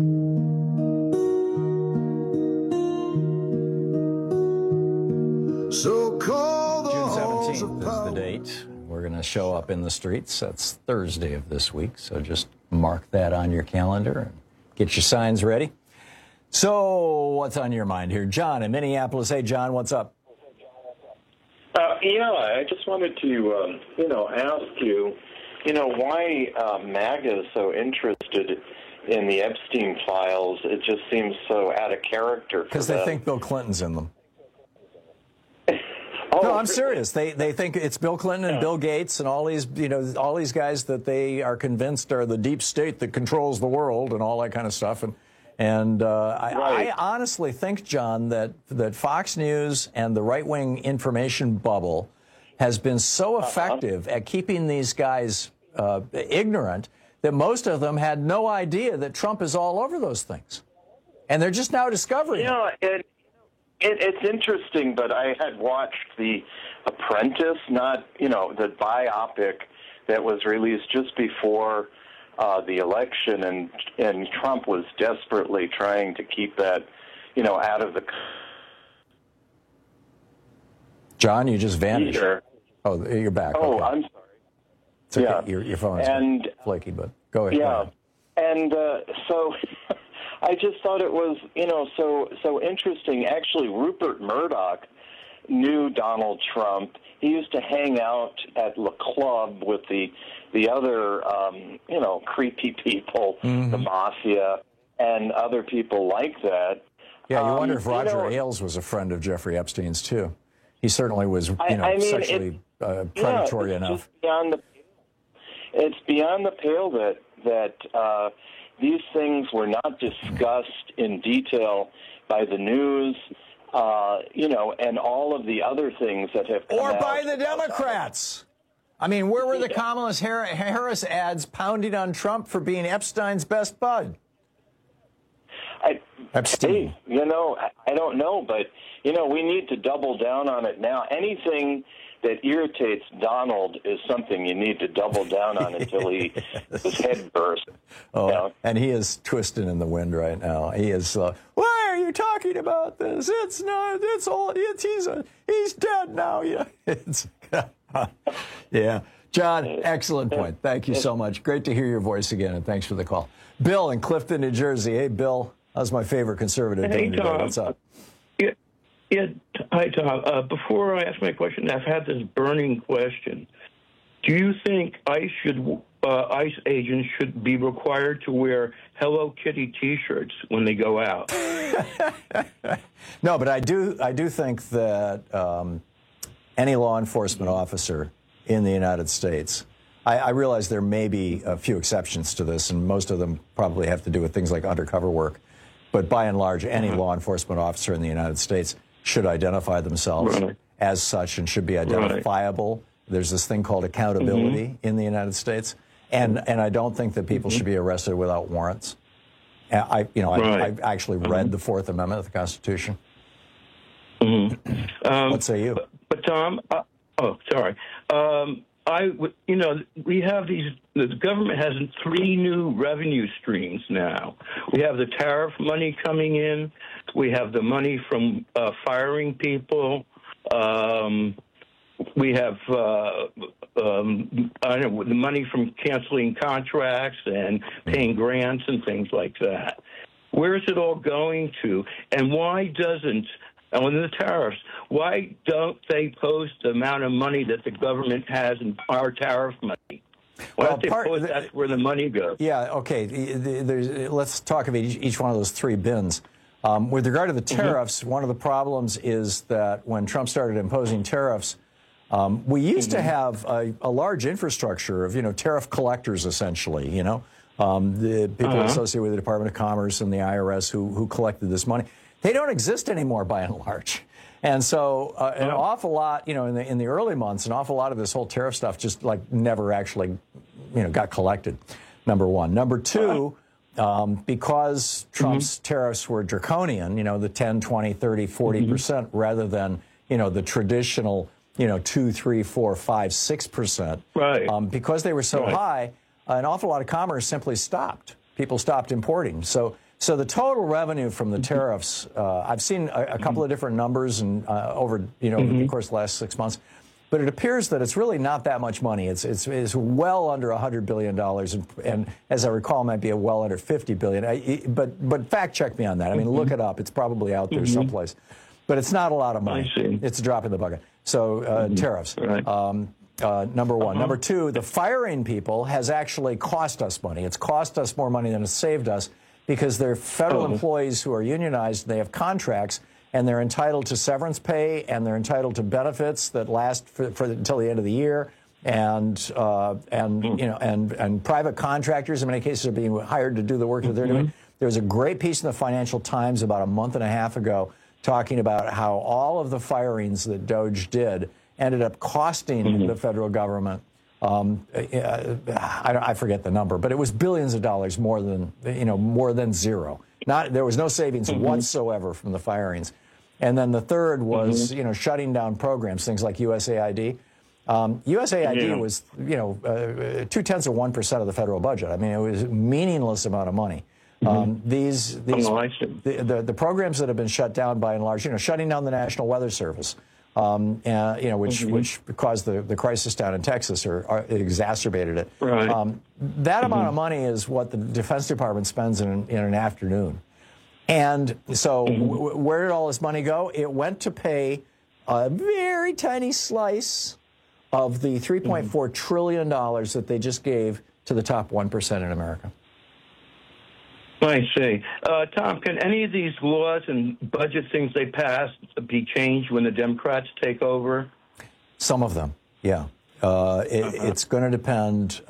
So call the June 17th is the date. We're going to show up in the streets. That's Thursday of this week. So just mark that on your calendar and get your signs ready. So what's on your mind here? John in Minneapolis. Hey, John, what's up? I just wanted to, ask you, why MAGA is so interested in the Epstein files. It just seems so out of character. Because they think Bill Clinton's in them. No, I'm serious. They think it's Bill Clinton and Bill Gates and all these guys that they are convinced are the deep state that controls the world and all that kind of stuff. I honestly think, John, that Fox News and the right-wing information bubble has been so effective at keeping these guys ignorant that most of them had no idea that Trump is all over those things. And they're just now discovering it. It's interesting, but I had watched The Apprentice, not, the biopic that was released just before the election, and Trump was desperately trying to keep that, out of the. John, you just vanished. Either. Oh, you're back. Oh, okay. I'm sorry. It's okay. Yeah. Your phone's flaky, but go ahead. Yeah, and so I just thought it was, so interesting. Actually, Rupert Murdoch knew Donald Trump. He used to hang out at Le Club with the other, creepy people, the mafia, and other people like that. Yeah, you wonder if Roger Ailes was a friend of Jeffrey Epstein's, too. He certainly was, sexually predatory enough. It's beyond the pale that these things were not discussed in detail by the news, and all of the other things that have come or out. by the Democrats. I mean, where were the Kamala Harris ads pounding on Trump for being Epstein's best bud? Epstein. Hey, I don't know, but, we need to double down on it now. Anything that irritates Donald is something you need to double down on until his head bursts. Oh, and he is twisting in the wind right now. He is, why are you talking about this? It's not, it's all, he's dead now. Yeah. Yeah. John, excellent point. Thank you so much. Great to hear your voice again, and thanks for the call. Bill in Clifton, New Jersey. Hey, Bill. That's my favorite conservative. Hey, Tom. What's up? Yeah. Hi, Tom. Before I ask my question, I've had this burning question. Do you think ICE agents should be required to wear Hello Kitty T-shirts when they go out? No, but I do think that any law enforcement officer in the United States, I realize there may be a few exceptions to this, and most of them probably have to do with things like undercover work. But by and large, any law enforcement officer in the United States should identify themselves as such and should be identifiable. There's this thing called accountability in the United States, and I don't think that people should be arrested without warrants. I've actually read the Fourth Amendment of the Constitution. What say you? But Tom, sorry. We have the government has 3 new revenue streams now. We have the tariff money coming in. We have the money from firing people. We have the money from canceling contracts and paying grants and things like that. Where is it all going to? And why doesn't, on the tariffs, why don't they post the amount of money that the government has in our tariff money? Why don't they post that's where the money goes? Yeah, okay. Let's talk about each one of those 3 bins. With regard to the tariffs, one of the problems is that when Trump started imposing tariffs, we used to have a large infrastructure of, tariff collectors, essentially, the people associated with the Department of Commerce and the IRS who collected this money. They don't exist anymore, by and large. And so an awful lot, in the early months, an awful lot of this whole tariff stuff just never actually, got collected, number one. Number two, because Trump's tariffs were draconian, the 10, 20, 30, 40%, rather than, the traditional, 2, 3, 4, 5, 6%. Right. Because they were so high, an awful lot of commerce simply stopped. People stopped importing. So the total revenue from the tariffs, I've seen a couple of different numbers and over the course of the last 6 months, but it appears that it's really not that much money. It's well under $100 billion, and as I recall, might be well under $50 billion. But fact check me on that. I mean, look it up. It's probably out there someplace, but it's not a lot of money. It's a drop in the bucket. So tariffs. Number one. Number two, the firing people has actually cost us money. It's cost us more money than it's saved us, because they're federal employees who are unionized, and they have contracts, and they're entitled to severance pay, and they're entitled to benefits that last until the end of the year, and private contractors in many cases are being hired to do the work that they're doing. There was a great piece in the Financial Times about a month and a half ago talking about how all of the firings that DOJ did ended up costing the federal government. I forget the number, but it was billions of dollars more than zero. There was no savings whatsoever from the firings. And then the third was, shutting down programs, things like USAID. USAID was, 0.2% of the federal budget. I mean, it was a meaningless amount of money. The programs that have been shut down by and large, shutting down the National Weather Service, which caused the crisis down in Texas or exacerbated it. Right. That amount of money is what the Defense Department spends in an afternoon. And so where did all this money go? It went to pay a very tiny slice of the $3.4 trillion that they just gave to the top 1% in America. I see. Tom, can any of these laws and budget things they pass be changed when the Democrats take over? Some of them, yeah. It's going to depend,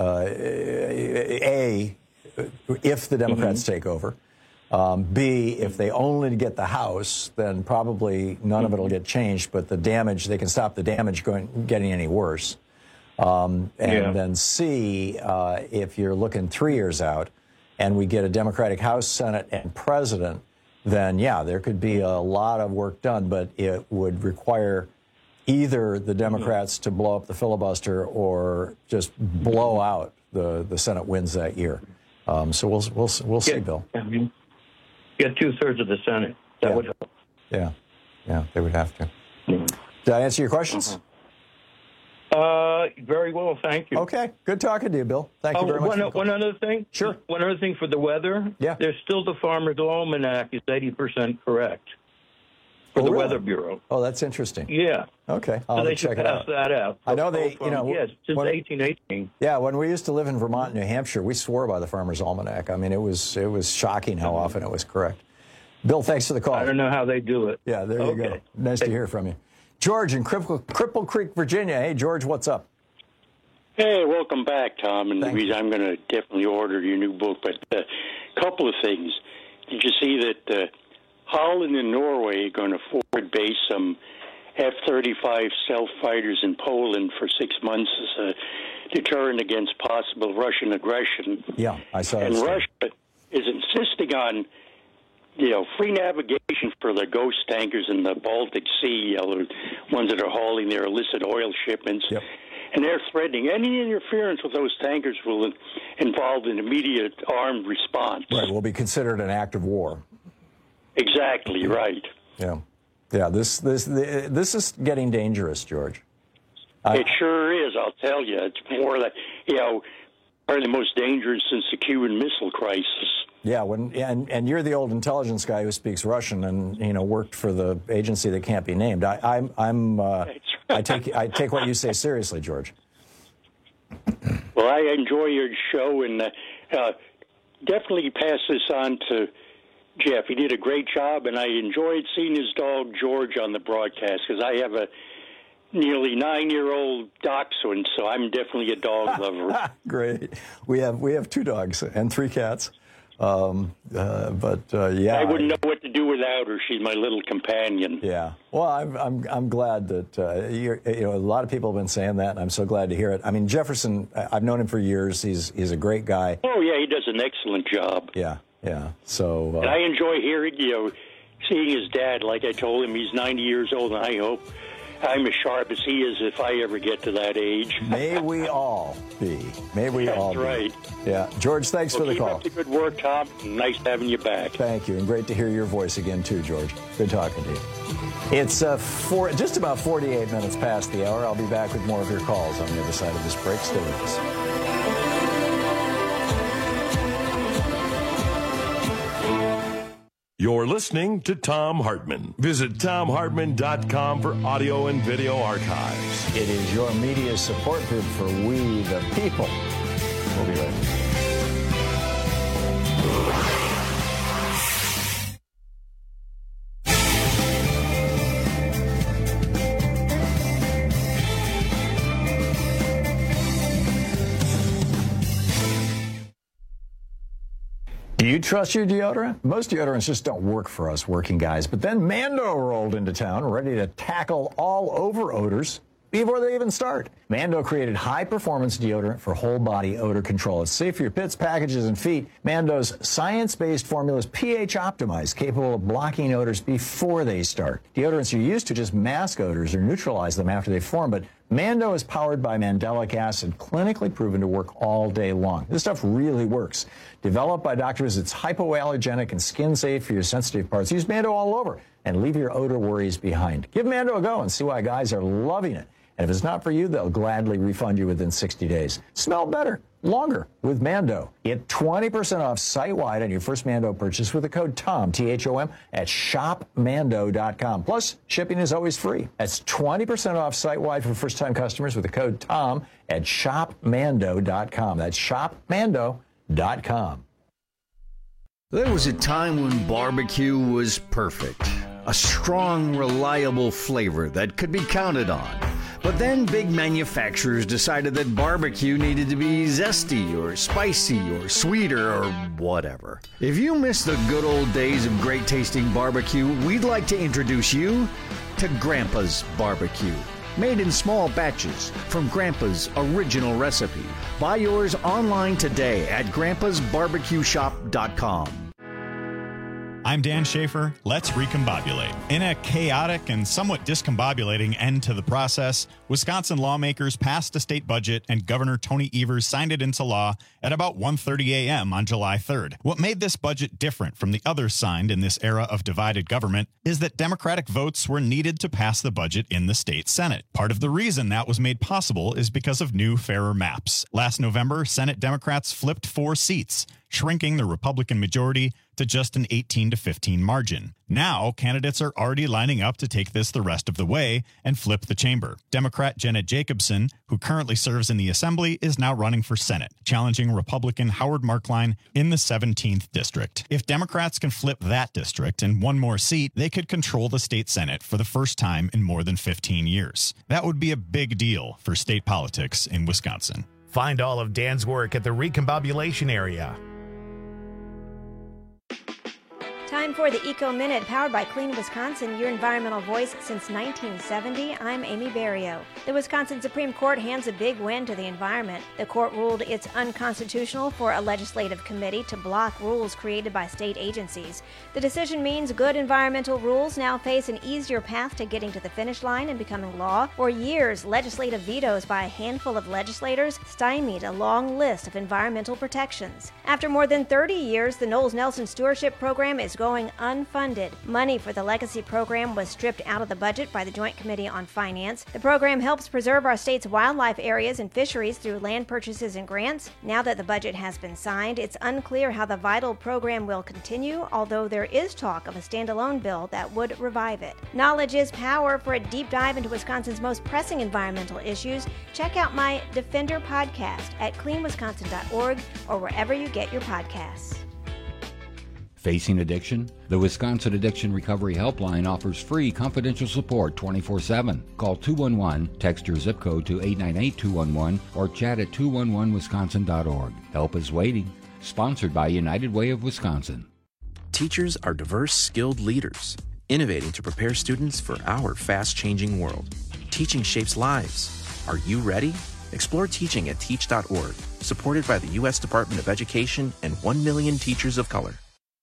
A, if the Democrats take over. B, if they only get the House, then probably none of it will get changed, but the damage, they can stop the damage getting any worse. Then C, if you're looking 3 years out and we get a Democratic House, Senate, and President, then, yeah, there could be a lot of work done, but it would require either the Democrats to blow up the filibuster or just blow out the Senate wins that year. So we'll see, Bill. Get 2/3 of the Senate. That would help. Yeah, they would have to. Did I answer your questions? Very well, thank you. Okay, good talking to you, Bill. Thank you very much. One other thing? Sure. One other thing for the weather? Yeah. There's still the Farmer's Almanac is 80% correct for the Weather Bureau. Oh, that's interesting. Yeah. Okay, So they should pass that out. I know they, Yes, since 1818. Yeah, when we used to live in Vermont and New Hampshire, we swore by the Farmer's Almanac. I mean, it was shocking how often it was correct. Bill, thanks for the call. I don't know how they do it. Yeah, there you go. Nice to hear from you. George in Cripple Creek, Virginia. Hey, George, what's up? Hey, welcome back, Tom. And I'm going to definitely order your new book. But a couple of things. Did you see that Holland and Norway are going to forward base some F-35 stealth fighters in Poland for 6 months as a deterrent against possible Russian aggression? Yeah, I saw that. And Russia is insisting on free navigation for the ghost tankers in the Baltic Sea, the ones that are hauling their illicit oil shipments. Yep. And they're threatening any interference with those tankers will involve an immediate armed response. Right, will be considered an act of war. Exactly, right. Yeah. This is getting dangerous, George. It sure is, I'll tell you. It's more like, probably the most dangerous since the Cuban Missile Crisis. Yeah, and you're the old intelligence guy who speaks Russian and worked for the agency that can't be named. I take what you say seriously, George. Well, I enjoy your show and definitely pass this on to Jeff. He did a great job, and I enjoyed seeing his dog George on the broadcast because I have a nearly 9-year-old dachshund, so I'm definitely a dog lover. Great. We have 2 dogs and 3 cats. Yeah. I wouldn't know what to do without her. She's my little companion. Yeah. Well, I'm glad that a lot of people have been saying that, and I'm so glad to hear it. I mean, Jefferson, I've known him for years. He's a great guy. Oh yeah, he does an excellent job. Yeah. So. And I enjoy hearing, seeing his dad. Like I told him, he's 90 years old, and I hope I'm as sharp as he is if I ever get to that age. May we all be. That's right. Yeah. George, thanks for the call. Keep up the good work, Tom. Nice having you back. Thank you, and great to hear your voice again, too, George. Good talking to you. It's just about 48 minutes past the hour. I'll be back with more of your calls on the other side of this break. Stay with us. You're listening to Thom Hartmann. Visit ThomHartmann.com for audio and video archives. It is your media support group for We the People. We'll be right back. Do you trust your deodorant? Most deodorants just don't work for us working guys. But then Mando rolled into town, ready to tackle all over odors before they even start. Mando created high-performance deodorant for whole-body odor control. It's safe for your pits, packages, and feet. Mando's science-based formula is pH-optimized, capable of blocking odors before they start. Deodorants are used to just mask odors or neutralize them after they form, but Mando is powered by mandelic acid, clinically proven to work all day long. This stuff really works. Developed by doctors, it's hypoallergenic and skin safe for your sensitive parts. Use Mando all over and leave your odor worries behind. Give Mando a go and see why guys are loving it. And if it's not for you, they'll gladly refund you within 60 days. Smell better, longer with Mando. Get 20% off site-wide on your first Mando purchase with the code TOM, T-H-O-M, at shopmando.com. Plus, shipping is always free. That's 20% off site-wide for first-time customers with the code TOM at shopmando.com. That's shopmando.com. There was a time when barbecue was perfect. A strong, reliable flavor that could be counted on. But then big manufacturers decided that barbecue needed to be zesty or spicy or sweeter or whatever. If you miss the good old days of great tasting barbecue, we'd like to introduce you to Grandpa's Barbecue. Made in small batches from Grandpa's original recipe. Buy yours online today at grandpasbarbecueshop.com. I'm Dan Schaefer. Let's recombobulate. In a chaotic and somewhat discombobulating end to the process, Wisconsin lawmakers passed a state budget and Governor Tony Evers signed it into law at about 1:30 a.m. on July 3rd. What made this budget different from the others signed in this era of divided government is that Democratic votes were needed to pass the budget in the state Senate. Part of the reason that was made possible is because of new, fairer maps. Last November, Senate Democrats flipped 4 seats, shrinking the Republican majority to just an 18-15 margin. Now, candidates are already lining up to take this the rest of the way and flip the chamber. Democrat Jenna Jacobson, who currently serves in the Assembly, is now running for Senate, challenging Republican Howard Markline in the 17th District. If Democrats can flip that district and one more seat, they could control the state Senate for the first time in more than 15 years. That would be a big deal for state politics in Wisconsin. Find all of Dan's work at the Recombobulation Area. Time for the Eco Minute, powered by Clean Wisconsin, your environmental voice since 1970. I'm Amy Barrio. The Wisconsin Supreme Court hands a big win to the environment. The court ruled it's unconstitutional for a legislative committee to block rules created by state agencies. The decision means good environmental rules now face an easier path to getting to the finish line and becoming law. For years, legislative vetoes by a handful of legislators stymied a long list of environmental protections. After more than 30 years, the Knowles Nelson Stewardship Program is going unfunded. Money for the Legacy Program was stripped out of the budget by the Joint Committee on Finance. The program helps preserve our state's wildlife areas and fisheries through land purchases and grants. Now that the budget has been signed, it's unclear how the vital program will continue, although there is talk of a standalone bill that would revive it. Knowledge is power. For a deep dive into Wisconsin's most pressing environmental issues, check out my Defender podcast at cleanwisconsin.org or wherever you get your podcasts. Facing addiction? The Wisconsin Addiction Recovery Helpline offers free confidential support 24/7. Call 211, text your zip code to 898-211, or chat at 211wisconsin.org. Help is waiting. Sponsored by United Way of Wisconsin. Teachers are diverse, skilled leaders, innovating to prepare students for our fast-changing world. Teaching shapes lives. Are you ready? Explore teaching at teach.org, supported by the U.S. Department of Education and 1 million teachers of color.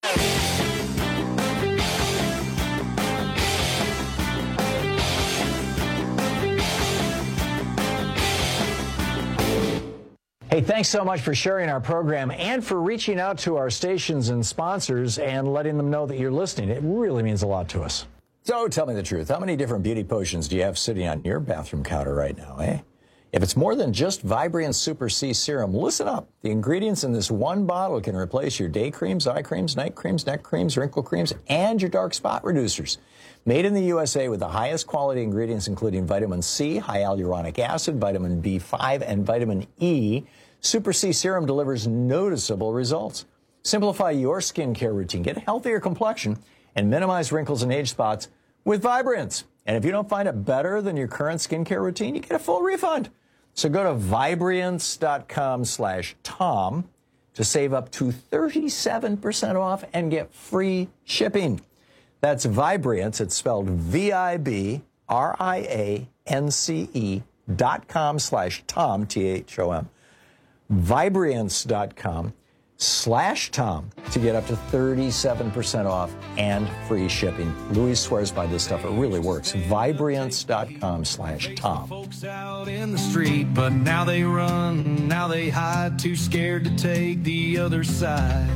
Hey, thanks so much for sharing our program and for reaching out to our stations and sponsors and letting them know that you're listening. It really means a lot to us. So tell me the truth. How many different beauty potions do you have sitting on your bathroom counter right now, eh? If it's more than just Vibrant Super C Serum, listen up. The ingredients in this one bottle can replace your day creams, eye creams, night creams, neck creams, wrinkle creams, and your dark spot reducers. Made in the USA with the highest quality ingredients, including vitamin C, high hyaluronic acid, vitamin B5, and vitamin E, Super C Serum delivers noticeable results. Simplify your skincare routine, get a healthier complexion, and minimize wrinkles and age spots with Vibrance. And if you don't find it better than your current skincare routine, you get a full refund. So go to Vibrance.com/Tom to save up to 37% off and get free shipping. That's Vibrance. It's spelled VIBRANCE.com/Tom, THOM. Vibrance.com Vibrant.com/Tom to get up to 37% off and free shipping. Louis swears by this stuff. It really works. Vibrant.com/Tom. Folks out in the street, but now they run, now they hide, too scared to take the other side.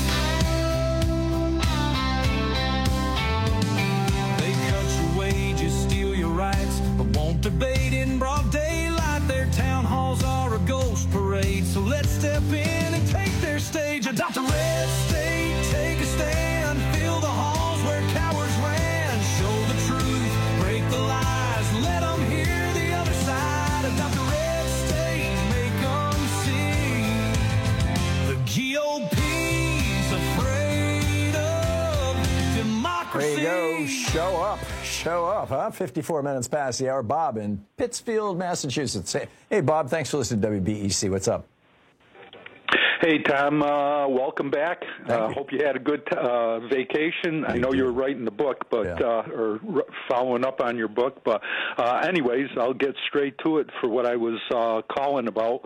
They cut your wages, steal your rights, but won't debate in broad daylight. Their town halls are a ghost parade, so let's step in and take their stage. Adopt a red state, take a stand, fill the halls where cowards ran. Show the truth, break the lies, let them hear the other side. Adopt a red state, make them see. The GOP's afraid of democracy. There you go. Show up. Show up, huh? 54 minutes past the hour. Bob in Pittsfield, Massachusetts. Hey, Bob, thanks for listening to WBEC. What's up? Hey, Tom, welcome back. Hope you had a good vacation. I know you were writing the book, but or following up on your book. But anyways, I'll get straight to it for what I was calling about.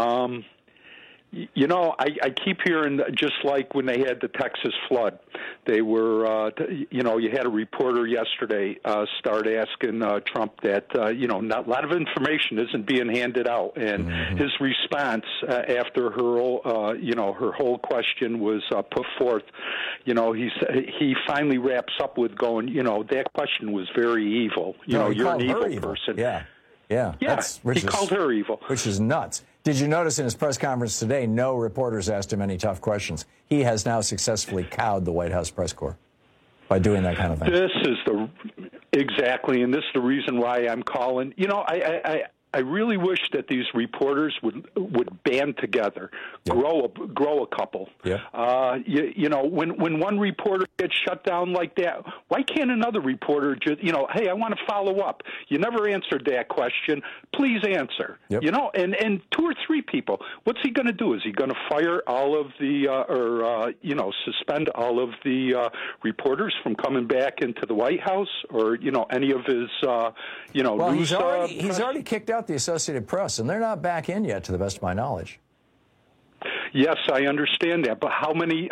You know, I keep hearing, just like when they had the Texas flood, they were, you know, you had a reporter yesterday start asking Trump that, you know, not a lot of information isn't being handed out. And his response after her, you know, her whole question was put forth, you know, he finally wraps up with going, you know, that question was very evil. You know, you're an evil person. Yeah. He called her evil. Which is nuts. Did you notice in his press conference today, no reporters asked him any tough questions? He has now successfully cowed the White House press corps by doing that kind of thing. This is exactly, and this is the reason why I'm calling. You know, I really wish that these reporters would band together, grow a couple. You know, when one reporter gets shut down like that, why can't another reporter just, you know, hey, I want to follow up. You never answered that question. Please answer. You know, and 2 or 3 people. What's he going to do? Is he going to fire all of the or you know, suspend all of the reporters from coming back into the White House, or you know, any of his you know? Well, news, he's already kicked out the Associated Press, and they're not back in yet, to the best of my knowledge. Yes, I understand that, but how many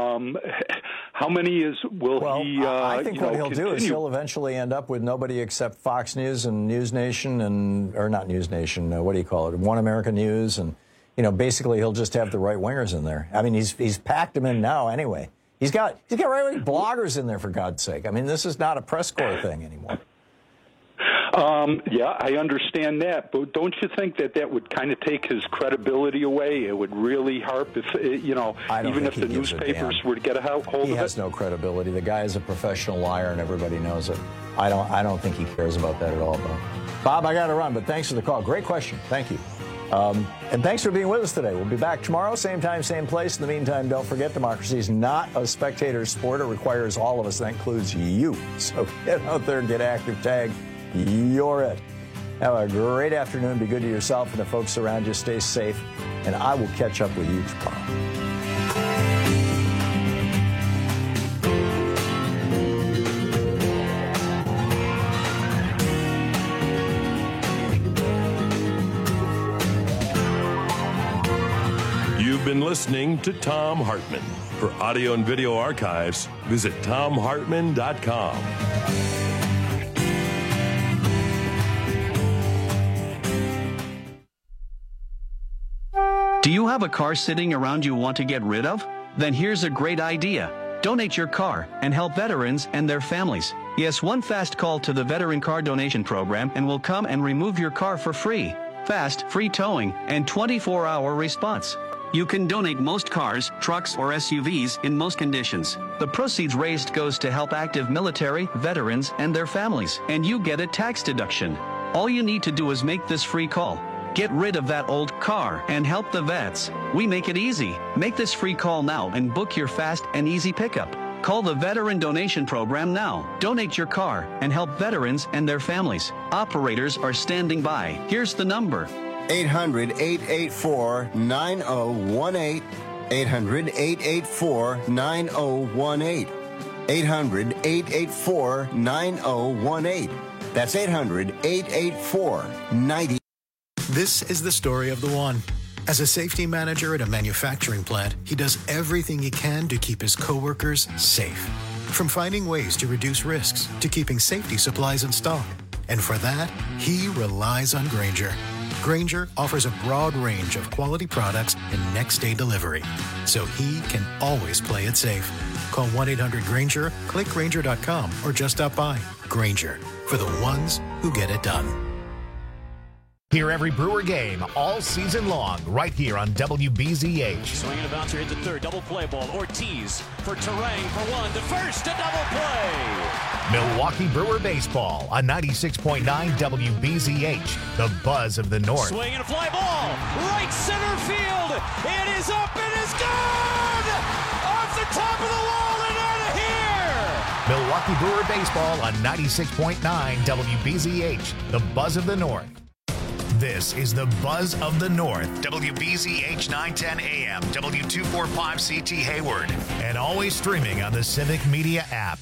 will he? I think what he'll continue? do is he'll eventually end up with nobody except Fox News and News Nation, or not News Nation. What do you call it? One American News, and you know, basically he'll just have the right wingers in there. I mean, he's packed them in now anyway. He's got right wing bloggers in there, for God's sake. I mean, this is not a press corps thing anymore. Yeah, I understand that, but don't you think that would kind of take his credibility away? It would really harp if, you know, even if the newspapers were to get a hold of it? He has no credibility. The guy is a professional liar, and everybody knows it. I don't think he cares about that at all, Bob, I got to run, but thanks for the call. Great question. Thank you. And thanks for being with us today. We'll be back tomorrow, same time, same place. In the meantime, don't forget, democracy is not a spectator sport. It requires all of us. That includes you. So get out there and get active. Tag. You're it. Have a great afternoon. Be good to yourself and the folks around you. Stay safe. And I will catch up with you tomorrow. You've been listening to Thom Hartmann. For audio and video archives, visit ThomHartmann.com. Do you have a car sitting around you want to get rid of? Then here's a great idea. Donate your car and help veterans and their families. Yes, one fast call to the Veteran Car Donation Program and we'll come and remove your car for free. Fast, free towing, and 24-hour response. You can donate most cars, trucks, or SUVs in most conditions. The proceeds raised goes to help active military, veterans, and their families, and you get a tax deduction. All you need to do is make this free call. Get rid of that old car and help the vets. We make it easy. Make this free call now and book your fast and easy pickup. Call the Veteran Donation Program now. Donate your car and help veterans and their families. Operators are standing by. Here's the number. 800-884-9018. 800-884-9018. 800-884-9018. That's 800-884-9018. This is the story of the one. As a safety manager at a manufacturing plant, he does everything he can to keep his coworkers safe. From finding ways to reduce risks to keeping safety supplies in stock. And for that, he relies on Grainger. Grainger offers a broad range of quality products and next-day delivery, so he can always play it safe. Call 1-800-GRAINGER, click Grainger.com, or just stop by. Grainger, for the ones who get it done. Hear every Brewer game all season long right here on WBZH. Swinging a bouncer hit the third, double play ball. Ortiz for Terang for one, to first, a double play. Milwaukee Brewer baseball on 96.9 WBZH, the buzz of the North. Swing and a fly ball, right center field. It is up and is gone! Off the top of the wall and out of here! Milwaukee Brewer baseball on 96.9 WBZH, the buzz of the North. This is the Buzz of the North, WBZH 910 AM, W245CT Hayward, and always streaming on the Civic Media app.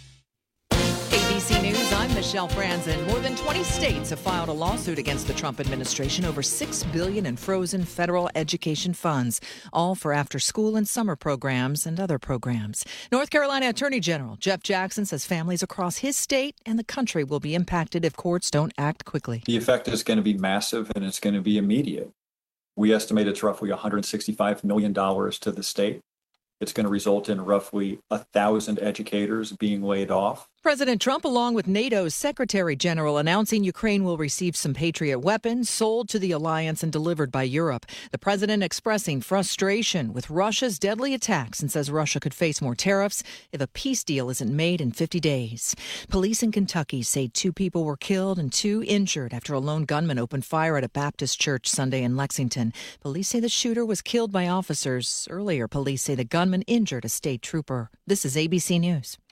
ABC News, I'm Michelle Franzen. More than 20 states have filed a lawsuit against the Trump administration over $6 billion in frozen federal education funds, all for after-school and summer programs and other programs. North Carolina Attorney General Jeff Jackson says families across his state and the country will be impacted if courts don't act quickly. The effect is going to be massive and it's going to be immediate. We estimate it's roughly $165 million to the state. It's going to result in roughly 1,000 educators being laid off. President Trump, along with NATO's Secretary General, announcing Ukraine will receive some Patriot weapons sold to the alliance and delivered by Europe. The president expressing frustration with Russia's deadly attacks and says Russia could face more tariffs if a peace deal isn't made in 50 days. Police in Kentucky say 2 people were killed and 2 injured after a lone gunman opened fire at a Baptist church Sunday in Lexington. Police say the shooter was killed by officers. Earlier, police say the gunman injured a state trooper. This is ABC News.